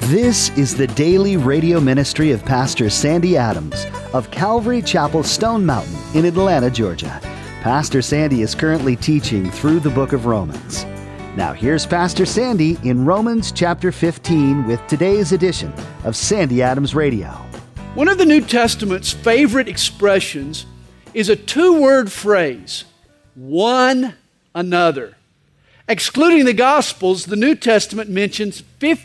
This is the daily radio ministry of Pastor Sandy Adams of Calvary Chapel Stone Mountain in Atlanta, Georgia. Pastor Sandy is currently teaching through the book of Romans. Now here's Pastor Sandy in Romans chapter 15 with today's edition of Sandy Adams Radio. One of the New Testament's favorite expressions is a two-word phrase, one another. Excluding the Gospels, the New Testament mentions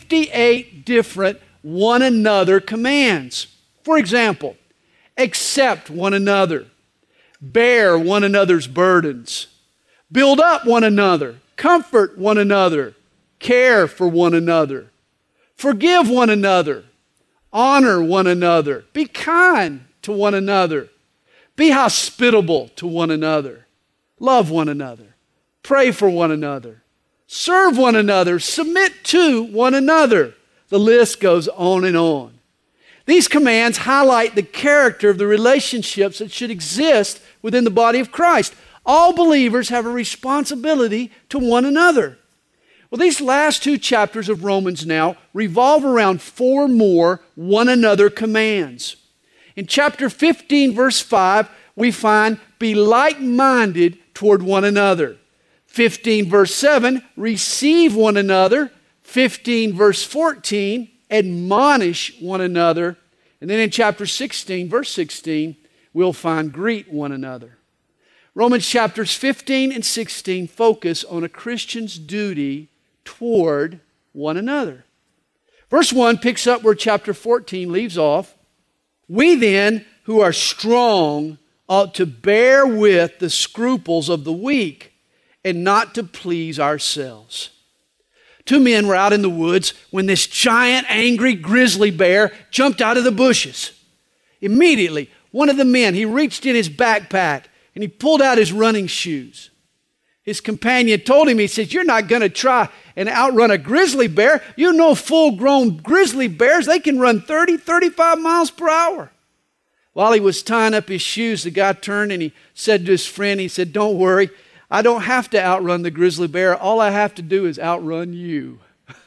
58 different one another commands. For example, accept one another, bear one another's burdens, build up one another, comfort one another, care for one another, forgive one another, honor one another, be kind to one another, be hospitable to one another, love one another, pray for one another, serve one another, submit to one another. The list goes on and on. These commands highlight the character of the relationships that should exist within the body of Christ. All believers have a responsibility to one another. Well, these last two chapters of Romans now revolve around four more one another commands. In chapter 15, verse 5, we find, be like-minded toward one another. 15, verse 7, receive one another. 15, verse 14, admonish one another. And then in chapter 16, verse 16, we'll find greet one another. Romans chapters 15 and 16 focus on a Christian's duty toward one another. Verse 1 picks up where chapter 14 leaves off. We then, who are strong, ought to bear with the scruples of the weak and not to please ourselves. Two men were out in the woods when this giant, angry grizzly bear jumped out of the bushes. Immediately, one of the men, he reached in his backpack and he pulled out his running shoes. His companion told him, he said, you're not going to try and outrun a grizzly bear. You know full-grown grizzly bears, they can run 30, 35 miles per hour. While he was tying up his shoes, the guy turned and he said to his friend, he said, don't worry, I don't have to outrun the grizzly bear. All I have to do is outrun you.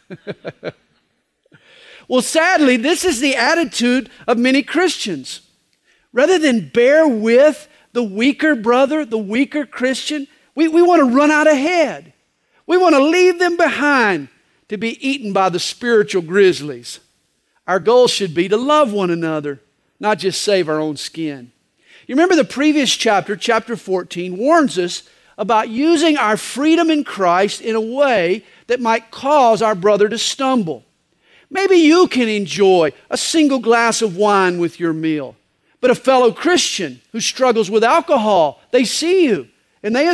Well, sadly, this is the attitude of many Christians. Rather than bear with the weaker brother, the weaker Christian, we want to run out ahead. We want to leave them behind to be eaten by the spiritual grizzlies. Our goal should be to love one another, not just save our own skin. You remember the previous chapter, chapter 14, warns us about using our freedom in Christ in a way that might cause our brother to stumble. Maybe you can enjoy a single glass of wine with your meal, but a fellow Christian who struggles with alcohol, they see you, and they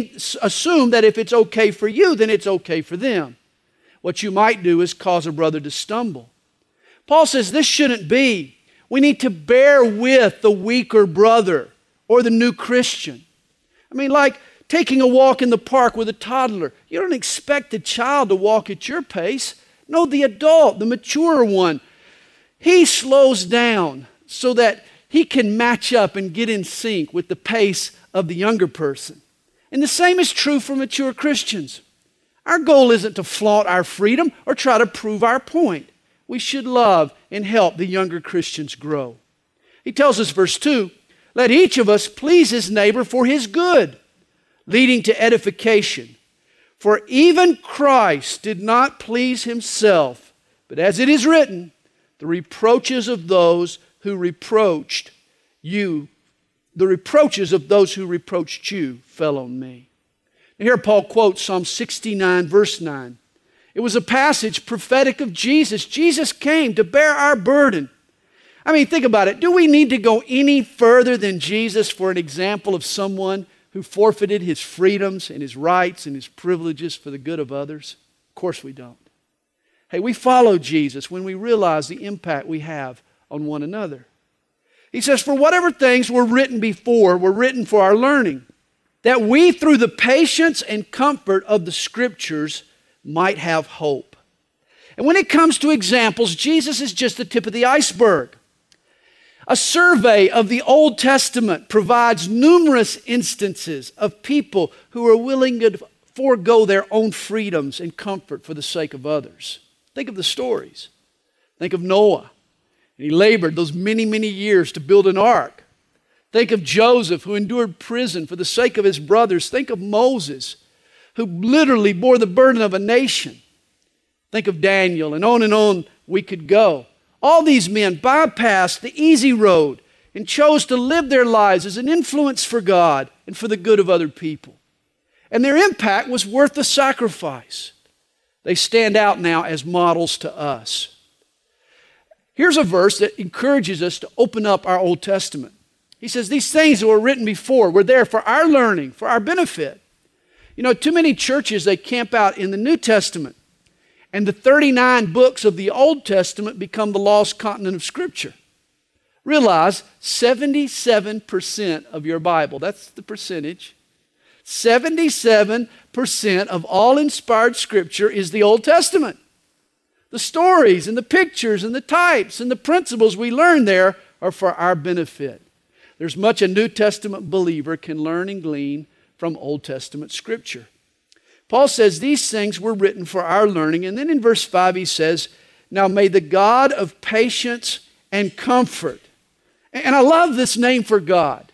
assume that if it's okay for you, then it's okay for them. What you might do is cause a brother to stumble. Paul says this shouldn't be. We need to bear with the weaker brother or the new Christian. I mean, like taking a walk in the park with a toddler. You don't expect the child to walk at your pace. No, the adult, the mature one, he slows down so that he can match up and get in sync with the pace of the younger person. And the same is true for mature Christians. Our goal isn't to flaunt our freedom or try to prove our point. We should love and help the younger Christians grow. He tells us, verse 2, let each of us please his neighbor for his good, leading to edification. For even Christ did not please himself, but as it is written, the reproaches of those who reproached you, the reproaches of those who reproached you fell on me. And here Paul quotes Psalm 69, verse 9. It was a passage prophetic of Jesus. Jesus came to bear our burden. I mean, think about it. Do we need to go any further than Jesus for an example of someone who forfeited his freedoms and his rights and his privileges for the good of others? Of course we don't. Hey, we follow Jesus when we realize the impact we have on one another. He says, for whatever things were written before were written for our learning, that we through the patience and comfort of the Scriptures might have hope. And when it comes to examples, Jesus is just the tip of the iceberg. A survey of the Old Testament provides numerous instances of people who are willing to forego their own freedoms and comfort for the sake of others. Think of the stories. Think of Noah. He labored those many, many years to build an ark. Think of Joseph, who endured prison for the sake of his brothers. Think of Moses, who literally bore the burden of a nation. Think of Daniel, and on we could go. All these men bypassed the easy road and chose to live their lives as an influence for God and for the good of other people. And their impact was worth the sacrifice. They stand out now as models to us. Here's a verse that encourages us to open up our Old Testament. He says, these things that were written before were there for our learning, for our benefit. You know, too many churches, they camp out in the New Testament, and the 39 books of the Old Testament become the lost continent of Scripture. Realize 77% of your Bible, that's the percentage, 77% of all inspired Scripture is the Old Testament. The stories and the pictures and the types and the principles we learn there are for our benefit. There's much a New Testament believer can learn and glean from Old Testament Scripture. Paul says these things were written for our learning. And then in verse 5 he says, now may the God of patience and comfort. And I love this name for God.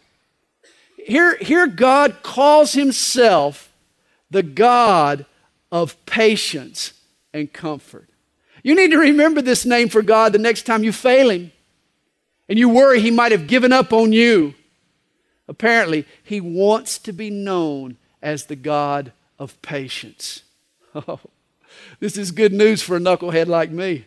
Here God calls himself the God of patience and comfort. You need to remember this name for God the next time you fail him and you worry he might have given up on you. Apparently, he wants to be known as the God of patience. Oh, this is good news for a knucklehead like me.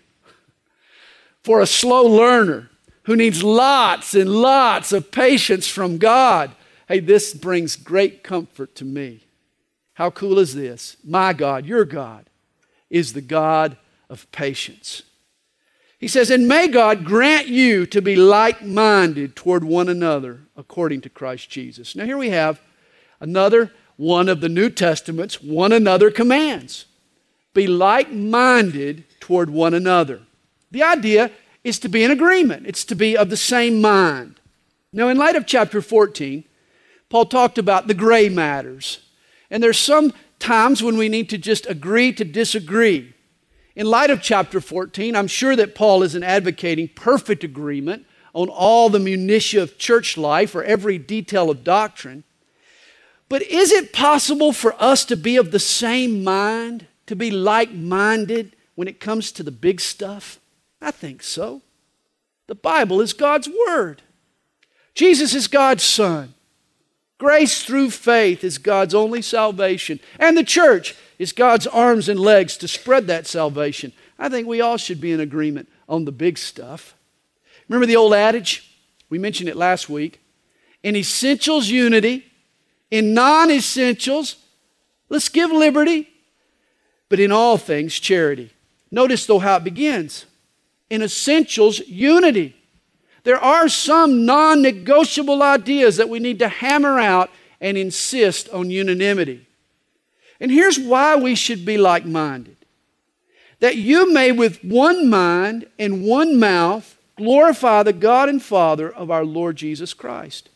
For a slow learner who needs lots and lots of patience from God, hey, this brings great comfort to me. How cool is this? My God, your God, is the God of patience. He says, and may God grant you to be like-minded toward one another according to Christ Jesus. Now here we have another one of the New Testament's one another commands. Be like-minded toward one another. The idea is to be in agreement. It's to be of the same mind. Now in light of chapter 14, Paul talked about the gray matters. And there's some times when we need to just agree to disagree. In light of chapter 14, I'm sure that Paul isn't advocating perfect agreement on all the minutiae of church life or every detail of doctrine. But is it possible for us to be of the same mind, to be like-minded when it comes to the big stuff? I think so. The Bible is God's Word. Jesus is God's Son. Grace through faith is God's only salvation. And the church is God's arms and legs to spread that salvation. I think we all should be in agreement on the big stuff. Remember the old adage? We mentioned it last week. In essentials, unity. In non-essentials, let's give liberty. But in all things, charity. Notice though how it begins. In essentials, unity. There are some non-negotiable ideas that we need to hammer out and insist on unanimity. And here's why we should be like-minded. That you may with one mind and one mouth glorify the God and Father of our Lord Jesus Christ.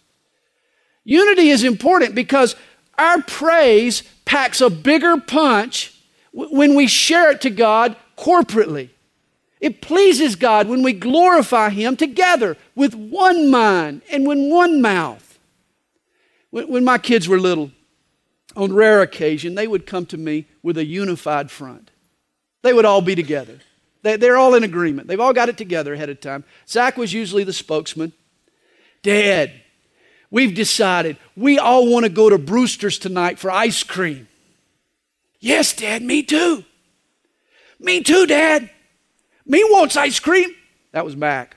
Unity is important because our praise packs a bigger punch when we share it to God corporately. It pleases God when we glorify Him together with one mind and with one mouth. When my kids were little, on rare occasion, they would come to me with a unified front. They would all be together. They're all in agreement. They've all got it together ahead of time. Zach was usually the spokesman. Dad, we've decided we all want to go to Brewster's tonight for ice cream. Yes, Dad, me too. Me too, Dad. Me wants ice cream. That was Mac.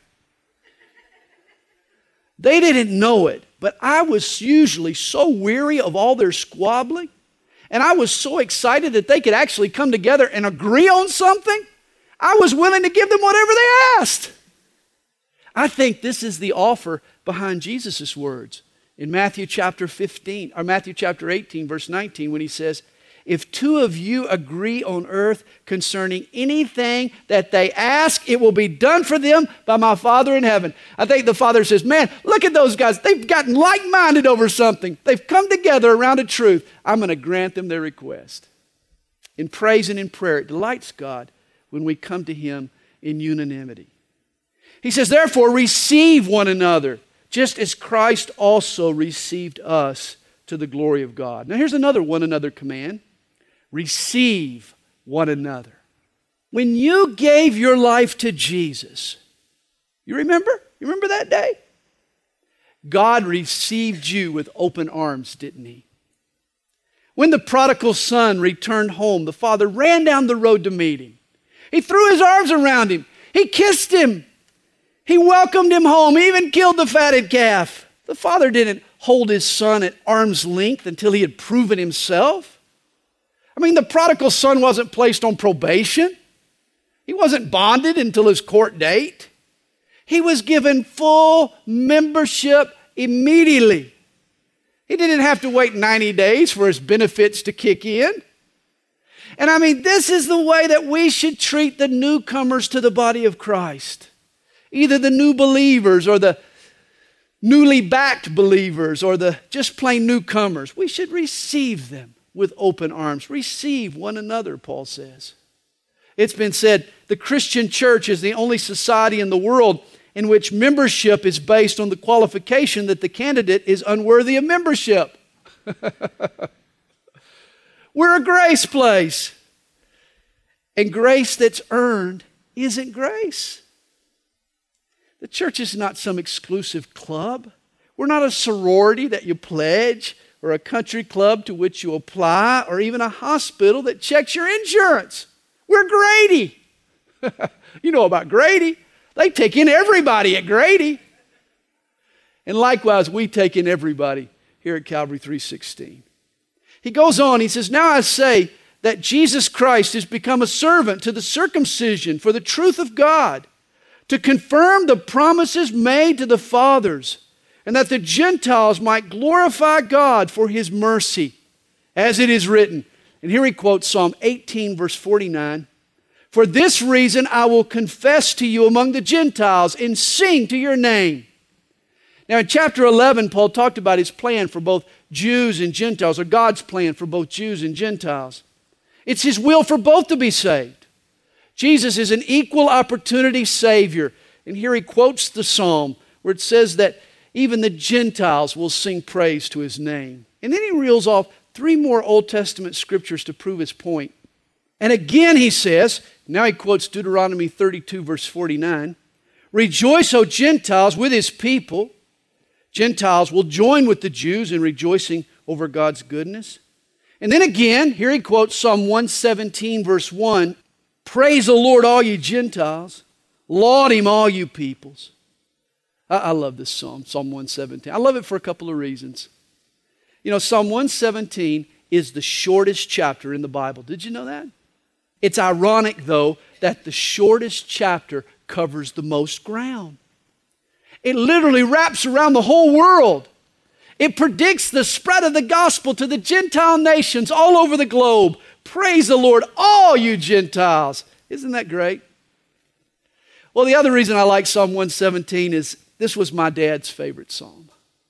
They didn't know it, but I was usually so weary of all their squabbling, and I was so excited that they could actually come together and agree on something, I was willing to give them whatever they asked. I think this is the offer behind Jesus' words in Matthew chapter 15, or Matthew chapter 18, verse 19, when He says, if two of you agree on earth concerning anything that they ask, it will be done for them by my Father in heaven. I think the Father says, man, look at those guys. They've gotten like-minded over something. They've come together around a truth. I'm going to grant them their request. In praise and in prayer, it delights God when we come to Him in unanimity. He says, therefore, receive one another, just as Christ also received us to the glory of God. Now here's another one another command. Receive one another. When you gave your life to Jesus, you remember? You remember that day? God received you with open arms, didn't He? When the prodigal son returned home, the father ran down the road to meet him. He threw his arms around him. He kissed him. He welcomed him home. He even killed the fatted calf. The father didn't hold his son at arm's length until he had proven himself. I mean, the prodigal son wasn't placed on probation. He wasn't bonded until his court date. He was given full membership immediately. He didn't have to wait 90 days for his benefits to kick in. And I mean, this is the way that we should treat the newcomers to the body of Christ. Either the new believers or the newly backed believers or the just plain newcomers. We should receive them with open arms. Receive one another, Paul says. It's been said the Christian church is the only society in the world in which membership is based on the qualification that the candidate is unworthy of membership. We're a grace place. And grace that's earned isn't grace. The church is not some exclusive club. We're not a sorority that you pledge or a country club to which you apply or even a hospital that checks your insurance. We're Grady. You know about Grady. They take in everybody at Grady. And likewise, we take in everybody here at Calvary 316. He goes on, he says, now I say that Jesus Christ has become a servant to the circumcision for the truth of God, to confirm the promises made to the fathers, and that the Gentiles might glorify God for His mercy, as it is written. And here he quotes Psalm 18, verse 49. For this reason I will confess to you among the Gentiles and sing to your name. Now in chapter 11, Paul talked about his plan for both Jews and Gentiles, or God's plan for both Jews and Gentiles. It's His will for both to be saved. Jesus is an equal opportunity Savior. And here he quotes the psalm where it says that even the Gentiles will sing praise to His name. And then he reels off 3 more Old Testament scriptures to prove his point. And again he says, now he quotes Deuteronomy 32 verse 49, rejoice, O Gentiles, with His people. Gentiles will join with the Jews in rejoicing over God's goodness. And then again, here he quotes Psalm 117 verse 1, praise the Lord, all you Gentiles. Laud Him, all you peoples. I love this psalm, Psalm 117. I love it for a couple of reasons. You know, Psalm 117 is the shortest chapter in the Bible. Did you know that? It's ironic, though, that the shortest chapter covers the most ground. It literally wraps around the whole world. It predicts the spread of the gospel to the Gentile nations all over the globe. Praise the Lord, all you Gentiles. Isn't that great? Well, the other reason I like Psalm 117 is this was my dad's favorite psalm.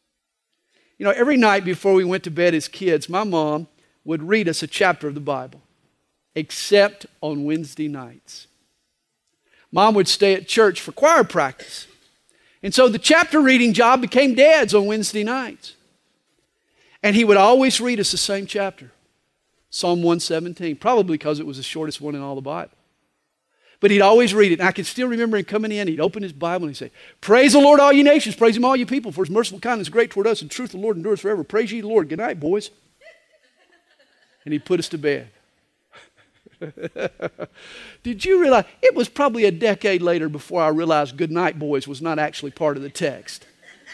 You know, every night before we went to bed as kids, my mom would read us a chapter of the Bible, except on Wednesday nights. Mom would stay at church for choir practice. And so the chapter reading job became Dad's on Wednesday nights. And he would always read us the same chapter, Psalm 117, probably because it was the shortest one in all the Bible. But he'd always read it. And I can still remember him coming in, he'd open his Bible and he'd say, praise the Lord, all you nations, praise Him, all you people, for His merciful kindness is great toward us, and truth of the Lord endures forever. Praise ye the Lord. Good night, boys. And he'd put us to bed. Did you realize, it was probably a decade later before I realized good night, boys was not actually part of the text.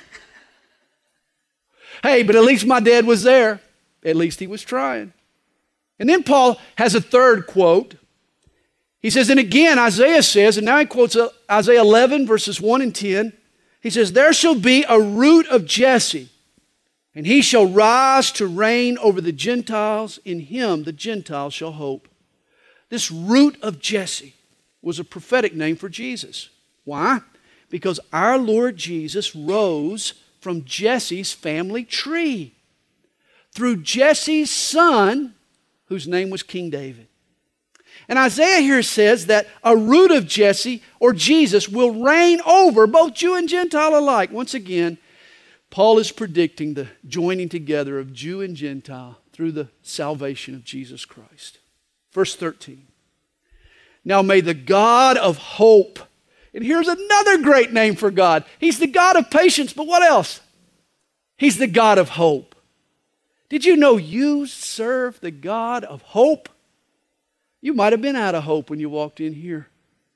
Hey, but at least my dad was there. At least he was trying. And then Paul has a third quote. He says, and again, Isaiah says, and now he quotes Isaiah 11 verses 1 and 10. He says, there shall be a root of Jesse, and he shall rise to reign over the Gentiles. In him the Gentiles shall hope. This root of Jesse was a prophetic name for Jesus. Why? Because our Lord Jesus rose from Jesse's family tree through Jesse's son, whose name was King David. And Isaiah here says that a root of Jesse, or Jesus, will reign over both Jew and Gentile alike. Once again, Paul is predicting the joining together of Jew and Gentile through the salvation of Jesus Christ. Verse 13. Now may the God of hope, and here's another great name for God. He's the God of patience, but what else? He's the God of hope. Did you know you serve the God of hope? You might have been out of hope when you walked in here.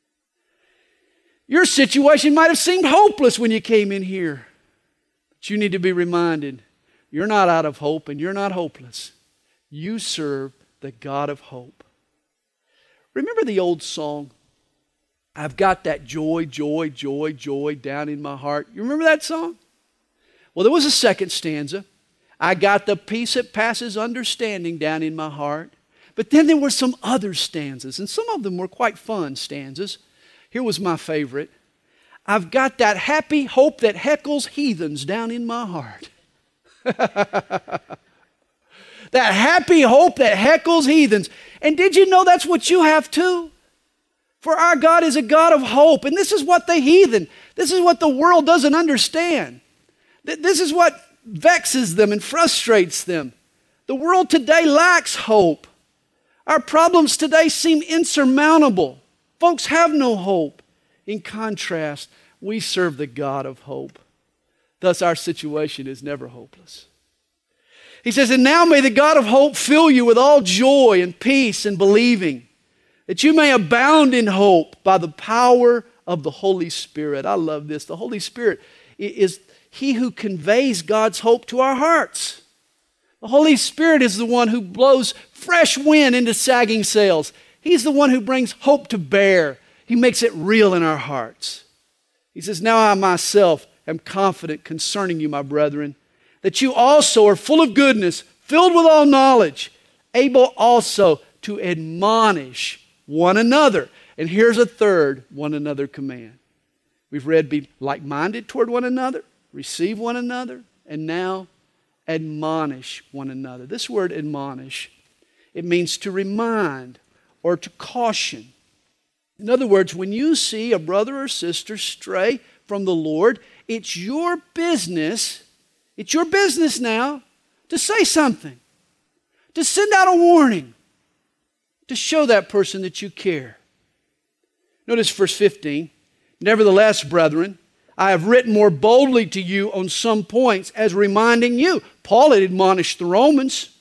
Your situation might have seemed hopeless when you came in here. But you need to be reminded, you're not out of hope and you're not hopeless. You serve the God of hope. Remember the old song, I've got that joy, joy, joy, joy down in my heart. You remember that song? Well, there was a second stanza. I got the peace that passes understanding down in my heart. But then there were some other stanzas, and some of them were quite fun stanzas. Here was my favorite. I've got that happy hope that heckles heathens down in my heart. That happy hope that heckles heathens. And did you know that's what you have too? For our God is a God of hope. And this is what the heathen, this is what the world doesn't understand. This is what vexes them and frustrates them. The world today lacks hope. Our problems today seem insurmountable. Folks have no hope. In contrast, we serve the God of hope. Thus, our situation is never hopeless. He says, and now may the God of hope fill you with all joy and peace and believing, that you may abound in hope by the power of the Holy Spirit. I love this. The Holy Spirit is He who conveys God's hope to our hearts. The Holy Spirit is the one who blows fresh wind into sagging sails. He's the one who brings hope to bear. He makes it real in our hearts. He says, now I myself am confident concerning you, my brethren, that you also are full of goodness, filled with all knowledge, able also to admonish one another. And here's a third one another command. We've read be like-minded toward one another, receive one another, and now admonish one another. This word admonish, it means to remind or to caution. In other words, when you see a brother or sister stray from the Lord, it's your business now to say something, to send out a warning, to show that person that you care. Notice verse 15. Nevertheless, brethren, I have written more boldly to you on some points as reminding you. Paul had admonished the Romans.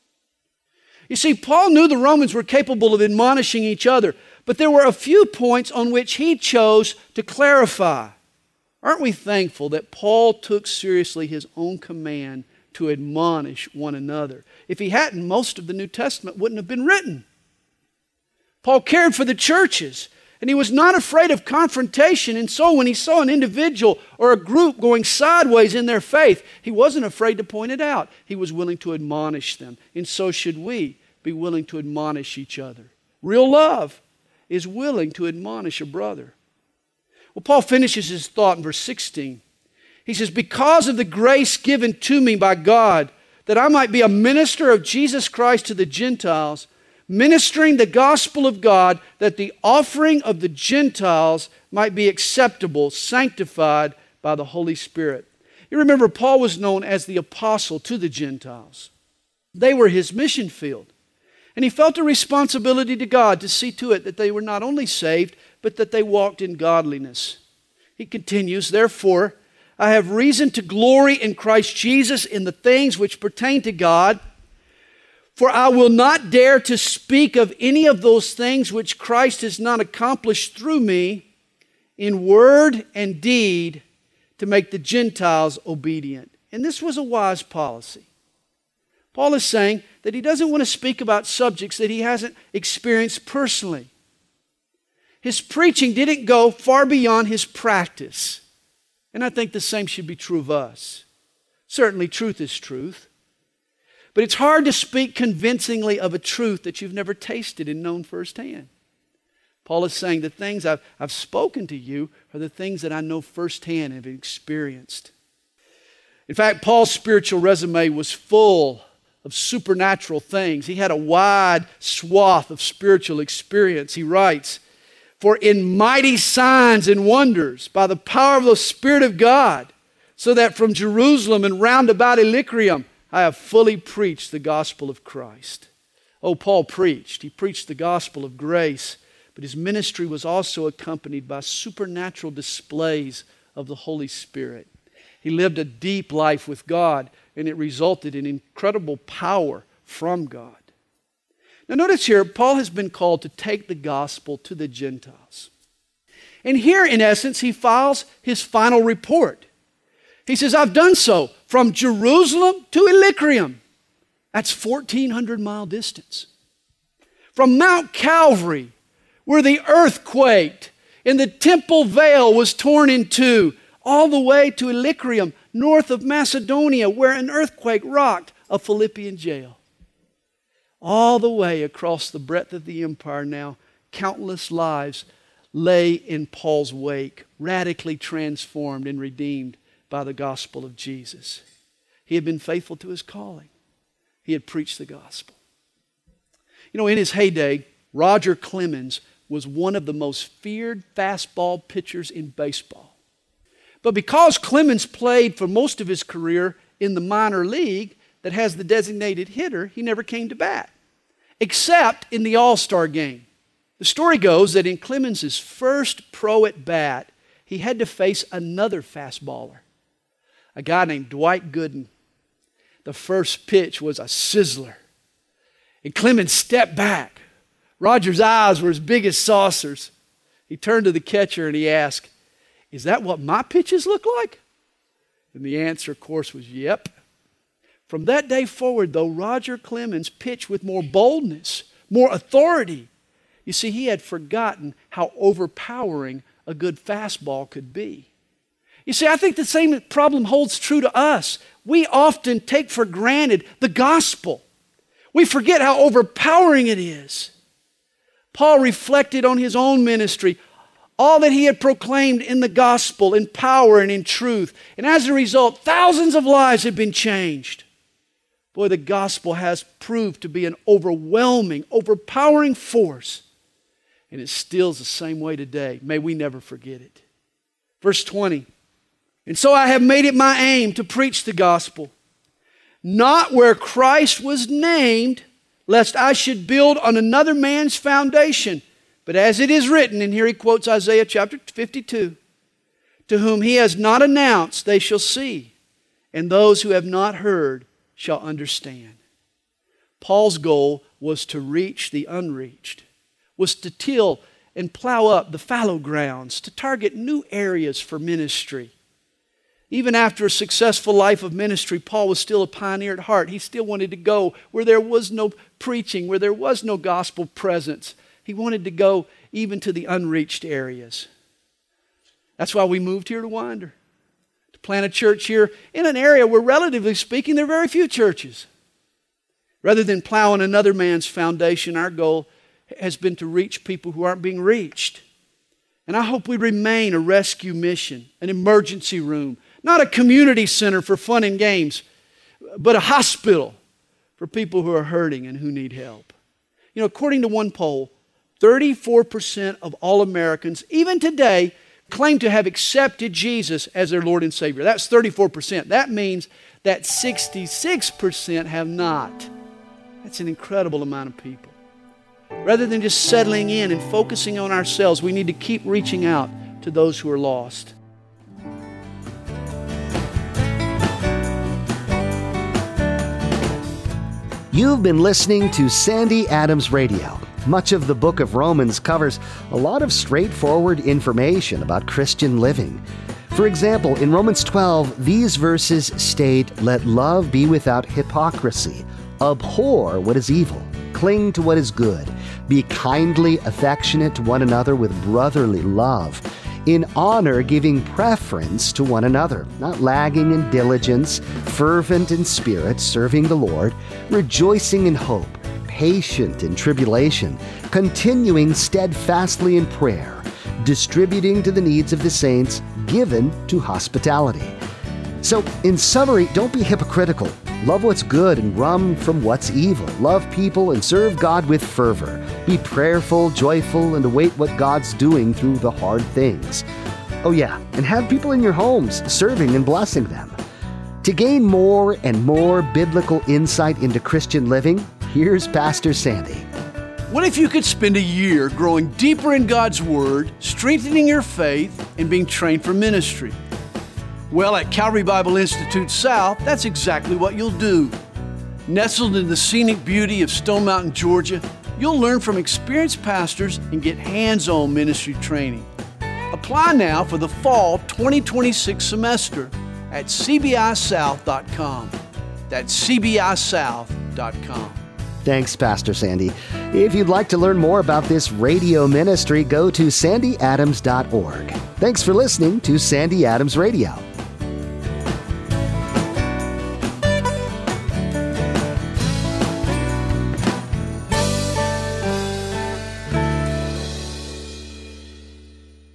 You see, Paul knew the Romans were capable of admonishing each other, but there were a few points on which he chose to clarify. Aren't we thankful that Paul took seriously his own command to admonish one another? If he hadn't, most of the New Testament wouldn't have been written. Paul cared for the churches, and he was not afraid of confrontation. And so when he saw an individual or a group going sideways in their faith, he wasn't afraid to point it out. He was willing to admonish them. And so should we be willing to admonish each other. Real love is willing to admonish a brother. Well, Paul finishes his thought in verse 16. He says, because of the grace given to me by God, that I might be a minister of Jesus Christ to the Gentiles, ministering the gospel of God, that the offering of the Gentiles might be acceptable, sanctified by the Holy Spirit. You remember, Paul was known as the apostle to the Gentiles. They were his mission field. And he felt a responsibility to God to see to it that they were not only saved, but that they walked in godliness. He continues, therefore, I have reason to glory in Christ Jesus in the things which pertain to God, for I will not dare to speak of any of those things which Christ has not accomplished through me in word and deed to make the Gentiles obedient. And this was a wise policy. Paul is saying that he doesn't want to speak about subjects that he hasn't experienced personally. His preaching didn't go far beyond his practice. And I think the same should be true of us. Certainly, truth is truth. But it's hard to speak convincingly of a truth that you've never tasted and known firsthand. Paul is saying the things I've spoken to you are the things that I know firsthand and have experienced. In fact, Paul's spiritual resume was full of supernatural things. He had a wide swath of spiritual experience. He writes, "For in mighty signs and wonders, by the power of the Spirit of God, so that from Jerusalem and round about Illyricum, I have fully preached the gospel of Christ." Oh, Paul preached. He preached the gospel of grace, but his ministry was also accompanied by supernatural displays of the Holy Spirit. He lived a deep life with God, and it resulted in incredible power from God. Now notice here, Paul has been called to take the gospel to the Gentiles. And here, in essence, he files his final report. He says, I've done so from Jerusalem to Illyricum. That's 1,400-mile distance. From Mount Calvary, where the earth quaked and the temple veil was torn in two, all the way to Illyricum, north of Macedonia, where an earthquake rocked a Philippian jail. All the way across the breadth of the empire now, countless lives lay in Paul's wake, radically transformed and redeemed by the gospel of Jesus. He had been faithful to his calling. He had preached the gospel. You know, in his heyday, Roger Clemens was one of the most feared fastball pitchers in baseball. But because Clemens played for most of his career in the minor league that has the designated hitter, he never came to bat, except in the All-Star game. The story goes that in Clemens' first pro at bat, he had to face another fastballer, a guy named Dwight Gooden. The first pitch was a sizzler. And Clemens stepped back. Roger's eyes were as big as saucers. He turned to the catcher and he asked, "Is that what my pitches look like?" And the answer, of course, was yep. From that day forward, though, Roger Clemens pitched with more boldness, more authority. You see, he had forgotten how overpowering a good fastball could be. You see, I think the same problem holds true to us. We often take for granted the gospel. We forget how overpowering it is. Paul reflected on his own ministry, all that he had proclaimed in the gospel, in power and in truth. And as a result, thousands of lives have been changed. Boy, the gospel has proved to be an overwhelming, overpowering force. And it still is the same way today. May we never forget it. Verse 20. "And so I have made it my aim to preach the gospel, not where Christ was named, lest I should build on another man's foundation. But as it is written," and here he quotes Isaiah chapter 52, "to whom he has not announced, they shall see, and those who have not heard shall understand." Paul's goal was to reach the unreached, was to till and plow up the fallow grounds, to target new areas for ministry. Even after a successful life of ministry, Paul was still a pioneer at heart. He still wanted to go where there was no preaching, where there was no gospel presence. He wanted to go even to the unreached areas. That's why we moved here to Winder, to plant a church here in an area where, relatively speaking, there are very few churches. Rather than plowing another man's foundation, our goal has been to reach people who aren't being reached. And I hope we remain a rescue mission, an emergency room, not a community center for fun and games, but a hospital for people who are hurting and who need help. You know, according to one poll, 34% of all Americans, even today, claim to have accepted Jesus as their Lord and Savior. That's 34%. That means that 66% have not. That's an incredible amount of people. Rather than just settling in and focusing on ourselves, we need to keep reaching out to those who are lost. You've been listening to Sandy Adams Radio. Much of the book of Romans covers a lot of straightforward information about Christian living. For example, in Romans 12, these verses state, "Let love be without hypocrisy. Abhor what is evil. Cling to what is good. Be kindly affectionate to one another with brotherly love. In honor, giving preference to one another, not lagging in diligence, fervent in spirit, serving the Lord, rejoicing in hope, patient in tribulation, continuing steadfastly in prayer, distributing to the needs of the saints, given to hospitality." So, in summary, don't be hypocritical. Love what's good and run from what's evil. Love people and serve God with fervor. Be prayerful, joyful, and await what God's doing through the hard things. Oh yeah, and have people in your homes serving and blessing them. To gain more and more biblical insight into Christian living, here's Pastor Sandy. What if you could spend a year growing deeper in God's Word, strengthening your faith, and being trained for ministry? Well, at Calvary Bible Institute South, that's exactly what you'll do. Nestled in the scenic beauty of Stone Mountain, Georgia, you'll learn from experienced pastors and get hands-on ministry training. Apply now for the fall 2026 semester at cbisouth.com. That's cbisouth.com. Thanks, Pastor Sandy. If you'd like to learn more about this radio ministry, go to sandyadams.org. Thanks for listening to Sandy Adams Radio.